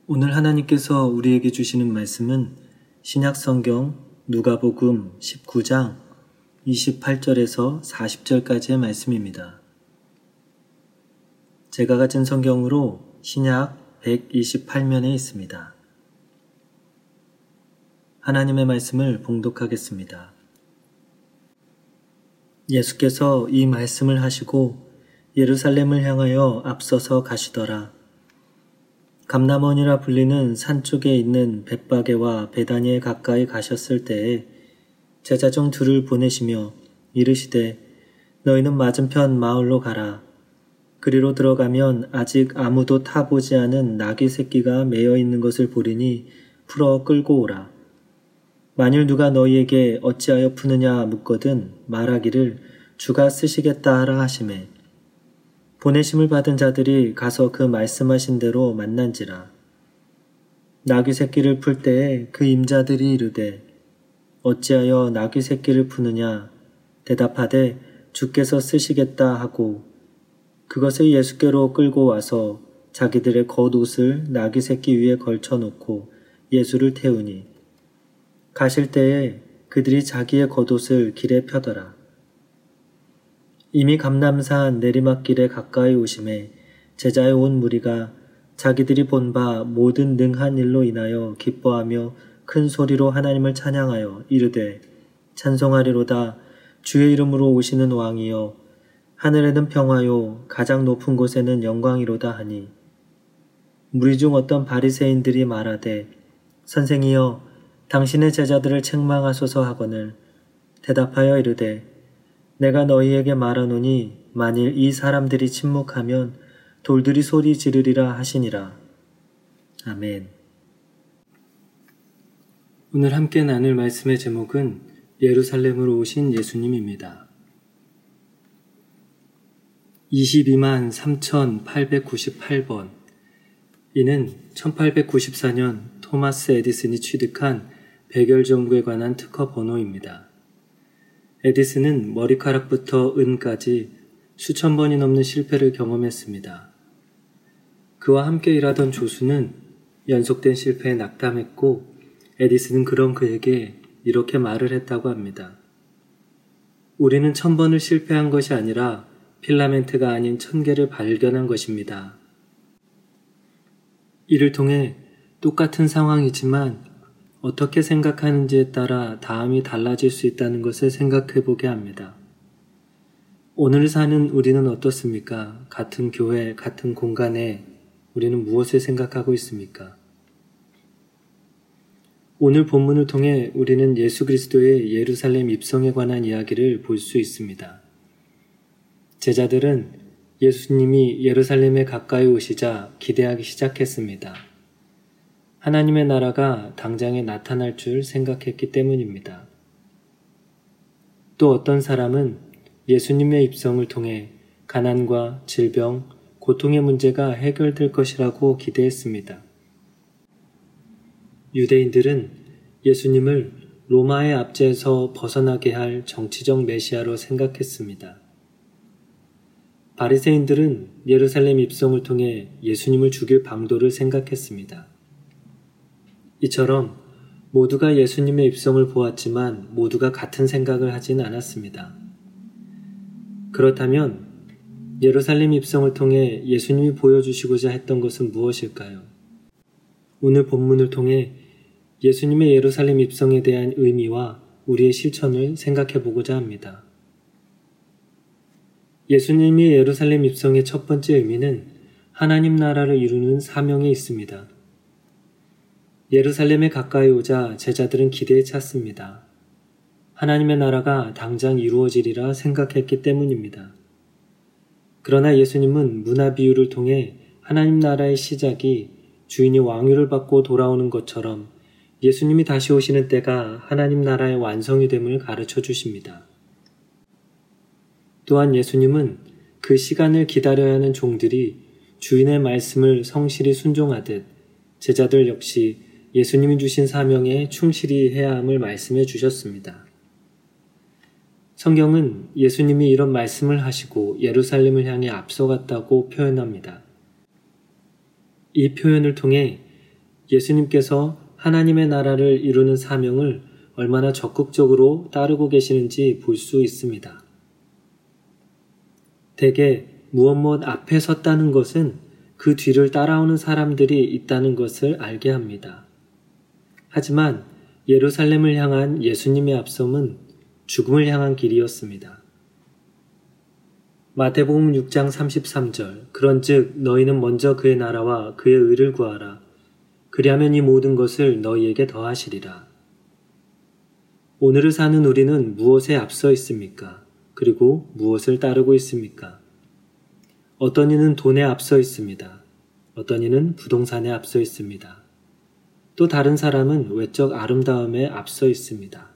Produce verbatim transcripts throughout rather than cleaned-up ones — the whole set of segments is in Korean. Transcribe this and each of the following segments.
오늘 하나님께서 우리에게 주시는 말씀은 신약성경 누가복음 십구 장 이십팔 절에서 사십 절까지의 말씀입니다. 제가 가진 성경으로 신약 백이십팔 면에 있습니다. 하나님의 말씀을 봉독하겠습니다. 예수께서 이 말씀을 하시고 예루살렘을 향하여 앞서서 가시더라. 감람원이라 불리는 산 쪽에 있는 벳바게와 베다니에 가까이 가셨을 때에 제자 중 둘을 보내시며 이르시되 너희는 맞은편 마을로 가라. 그리로 들어가면 아직 아무도 타보지 않은 나귀 새끼가 매여 있는 것을 보리니 풀어 끌고 오라. 만일 누가 너희에게 어찌하여 푸느냐 묻거든 말하기를 주가 쓰시겠다 하라 하시매 보내심을 받은 자들이 가서 그 말씀하신 대로 만난지라. 나귀 새끼를 풀 때에 그 임자들이 이르되 어찌하여 나귀 새끼를 푸느냐 대답하되 주께서 쓰시겠다 하고 그것을 예수께로 끌고 와서 자기들의 겉옷을 나귀 새끼 위에 걸쳐 놓고 예수를 태우니 가실 때에 그들이 자기의 겉옷을 길에 펴더라. 이미 감람산 내리막길에 가까이 오심에 제자의 온 무리가 자기들이 본 바 모든 능한 일로 인하여 기뻐하며 큰 소리로 하나님을 찬양하여 이르되 찬송하리로다. 주의 이름으로 오시는 왕이여 하늘에는 평화요 가장 높은 곳에는 영광이로다 하니 무리 중 어떤 바리새인들이 말하되 선생이여 당신의 제자들을 책망하소서 하거늘 대답하여 이르되 내가 너희에게 말하노니 만일 이 사람들이 침묵하면 돌들이 소리 지르리라 하시니라. 아멘. 오늘 함께 나눌 말씀의 제목은 예루살렘으로 오신 예수님입니다. 이십이만 삼천팔백구십팔 번 이는 천팔백구십사 년 토마스 에디슨이 취득한 백열전구에 관한 특허 번호입니다. 에디슨은 머리카락부터 은까지 수천 번이 넘는 실패를 경험했습니다. 그와 함께 일하던 조수는 연속된 실패에 낙담했고 에디슨은 그런 그에게 이렇게 말을 했다고 합니다. 우리는 천 번을 실패한 것이 아니라 필라멘트가 아닌 천 개를 발견한 것입니다. 이를 통해 똑같은 상황이지만 어떻게 생각하는지에 따라 다음이 달라질 수 있다는 것을 생각해보게 합니다. 오늘 사는 우리는 어떻습니까? 같은 교회, 같은 공간에 우리는 무엇을 생각하고 있습니까? 오늘 본문을 통해 우리는 예수 그리스도의 예루살렘 입성에 관한 이야기를 볼 수 있습니다. 제자들은 예수님이 예루살렘에 가까이 오시자 기대하기 시작했습니다. 하나님의 나라가 당장에 나타날 줄 생각했기 때문입니다. 또 어떤 사람은 예수님의 입성을 통해 가난과 질병, 고통의 문제가 해결될 것이라고 기대했습니다. 유대인들은 예수님을 로마의 압제에서 벗어나게 할 정치적 메시아로 생각했습니다. 바리새인들은 예루살렘 입성을 통해 예수님을 죽일 방도를 생각했습니다. 이처럼 모두가 예수님의 입성을 보았지만 모두가 같은 생각을 하진 않았습니다. 그렇다면 예루살렘 입성을 통해 예수님이 보여주시고자 했던 것은 무엇일까요? 오늘 본문을 통해 예수님의 예루살렘 입성에 대한 의미와 우리의 실천을 생각해 보고자 합니다. 예수님이 예루살렘 입성의 첫 번째 의미는 하나님 나라를 이루는 사명에 있습니다. 예루살렘에 가까이 오자 제자들은 기대에 찼습니다. 하나님의 나라가 당장 이루어지리라 생각했기 때문입니다. 그러나 예수님은 문화 비유를 통해 하나님 나라의 시작이 주인이 왕위를 받고 돌아오는 것처럼 예수님이 다시 오시는 때가 하나님 나라의 완성이 됨을 가르쳐 주십니다. 또한 예수님은 그 시간을 기다려야 하는 종들이 주인의 말씀을 성실히 순종하듯 제자들 역시 예수님이 주신 사명에 충실히 해야 함을 말씀해 주셨습니다. 성경은 예수님이 이런 말씀을 하시고 예루살렘을 향해 앞서갔다고 표현합니다. 이 표현을 통해 예수님께서 하나님의 나라를 이루는 사명을 얼마나 적극적으로 따르고 계시는지 볼 수 있습니다. 대개 무엇 무엇 앞에 섰다는 것은 그 뒤를 따라오는 사람들이 있다는 것을 알게 합니다. 하지만 예루살렘을 향한 예수님의 앞섬은 죽음을 향한 길이었습니다. 마태복음 육 장 삼십삼 절 그런즉 너희는 먼저 그의 나라와 그의 의를 구하라. 그리하면 이 모든 것을 너희에게 더하시리라. 오늘을 사는 우리는 무엇에 앞서 있습니까? 그리고 무엇을 따르고 있습니까? 어떤 이는 돈에 앞서 있습니다. 어떤 이는 부동산에 앞서 있습니다. 또 다른 사람은 외적 아름다움에 앞서 있습니다.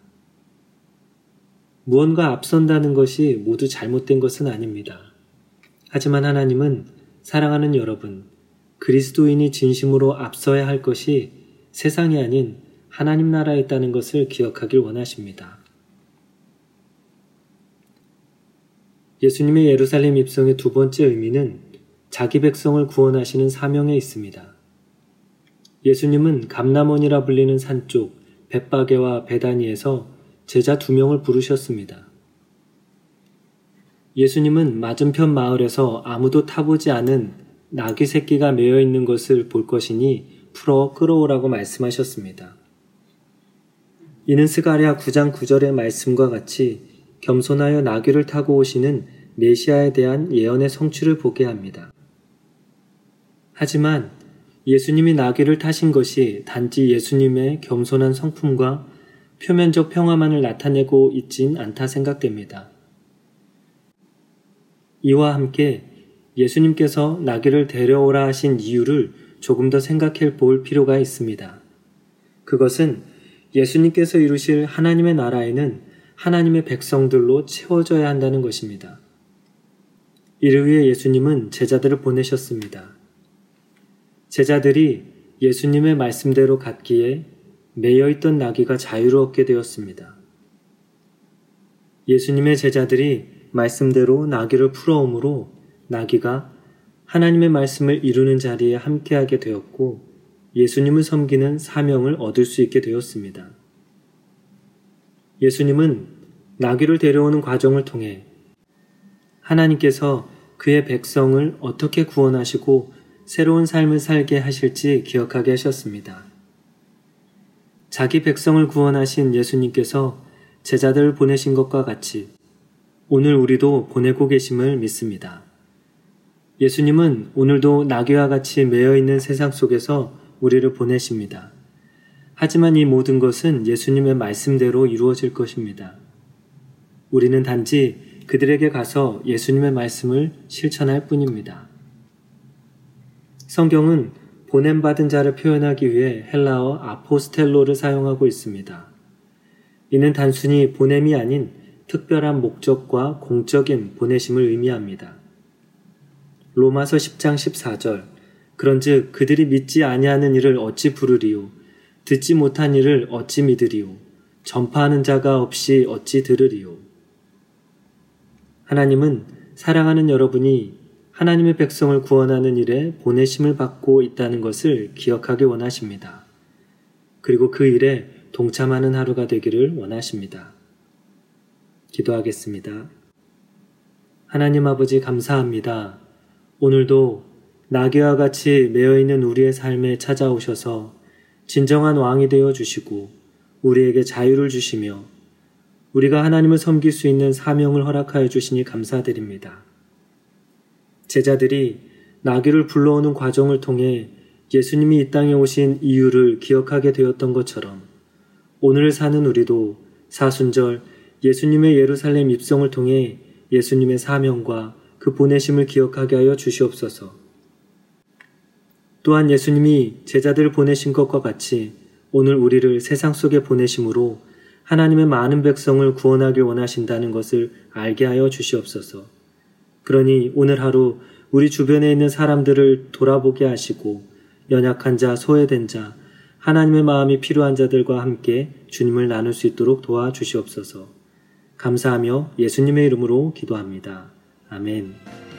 무언가 앞선다는 것이 모두 잘못된 것은 아닙니다. 하지만 하나님은 사랑하는 여러분, 그리스도인이 진심으로 앞서야 할 것이 세상이 아닌 하나님 나라에 있다는 것을 기억하길 원하십니다. 예수님의 예루살렘 입성의 두 번째 의미는 자기 백성을 구원하시는 사명에 있습니다. 예수님은 감람원이라 불리는 산 쪽 벳바게와 베다니에서 제자 두 명을 부르셨습니다. 예수님은 맞은편 마을에서 아무도 타보지 않은 나귀 새끼가 매여 있는 것을 볼 것이니 풀어 끌어오라고 말씀하셨습니다. 이는 스가랴 구 장 구 절의 말씀과 같이 겸손하여 나귀를 타고 오시는 메시아에 대한 예언의 성취를 보게 합니다. 하지만 예수님이 나귀를 타신 것이 단지 예수님의 겸손한 성품과 표면적 평화만을 나타내고 있진 않다 생각됩니다. 이와 함께 예수님께서 나귀를 데려오라 하신 이유를 조금 더 생각해 볼 필요가 있습니다. 그것은 예수님께서 이루실 하나님의 나라에는 하나님의 백성들로 채워져야 한다는 것입니다. 이를 위해 예수님은 제자들을 보내셨습니다. 제자들이 예수님의 말씀대로 갔기에 매여있던 나귀가 자유를 얻게 되었습니다. 예수님의 제자들이 말씀대로 나귀를 풀어오므로 나귀가 하나님의 말씀을 이루는 자리에 함께하게 되었고 예수님을 섬기는 사명을 얻을 수 있게 되었습니다. 예수님은 나귀를 데려오는 과정을 통해 하나님께서 그의 백성을 어떻게 구원하시고 새로운 삶을 살게 하실지 기억하게 하셨습니다. 자기 백성을 구원하신 예수님께서 제자들을 보내신 것과 같이 오늘 우리도 보내고 계심을 믿습니다. 예수님은 오늘도 나귀와 같이 매여있는 세상 속에서 우리를 보내십니다. 하지만 이 모든 것은 예수님의 말씀대로 이루어질 것입니다. 우리는 단지 그들에게 가서 예수님의 말씀을 실천할 뿐입니다. 성경은 보냄받은 자를 표현하기 위해 헬라어 아포스텔로를 사용하고 있습니다. 이는 단순히 보냄이 아닌 특별한 목적과 공적인 보내심을 의미합니다. 로마서 십 장 십사 절 그런즉 그들이 믿지 아니하는 이를 어찌 부르리요 듣지 못한 이를 어찌 믿으리요 전파하는 자가 없이 어찌 들으리요. 하나님은 사랑하는 여러분이 하나님의 백성을 구원하는 일에 보내심을 받고 있다는 것을 기억하기 원하십니다. 그리고 그 일에 동참하는 하루가 되기를 원하십니다. 기도하겠습니다. 하나님 아버지 감사합니다. 오늘도 나귀와 같이 매여있는 우리의 삶에 찾아오셔서 진정한 왕이 되어 주시고 우리에게 자유를 주시며 우리가 하나님을 섬길 수 있는 사명을 허락하여 주시니 감사드립니다. 제자들이 나귀를 불러오는 과정을 통해 예수님이 이 땅에 오신 이유를 기억하게 되었던 것처럼 오늘 사는 우리도 사순절 예수님의 예루살렘 입성을 통해 예수님의 사명과 그 보내심을 기억하게 하여 주시옵소서. 또한 예수님이 제자들을 보내신 것과 같이 오늘 우리를 세상 속에 보내심으로 하나님의 많은 백성을 구원하길 원하신다는 것을 알게 하여 주시옵소서. 그러니 오늘 하루 우리 주변에 있는 사람들을 돌아보게 하시고 연약한 자, 소외된 자, 하나님의 마음이 필요한 자들과 함께 주님을 나눌 수 있도록 도와주시옵소서. 감사하며 예수님의 이름으로 기도합니다. 아멘.